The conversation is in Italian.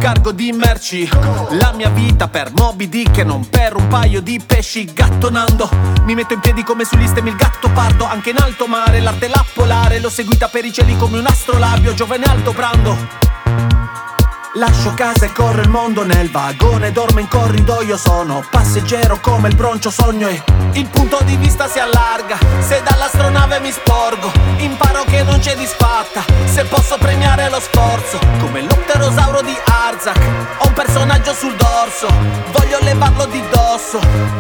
cargo di merci. La mia vita per Moby Dick e non per un paio di pesci. Gattonando mi metto in piedi come sull'Istem il gatto pardo. Anche in alto mare l'arte la polare l'ho seguita per i cieli come un astrolabio. Giovane altobrando. Lascio casa e corro il mondo nel vagone, dormo in corridoio, sono passeggero come il broncio sogno e il punto di vista si allarga. Se dall'astronave mi sporgo, imparo che non c'è disfatta. Se posso premiare lo sforzo, come l'opterosauro di Arzak. Ho un personaggio sul dorso, voglio levarlo di dosso.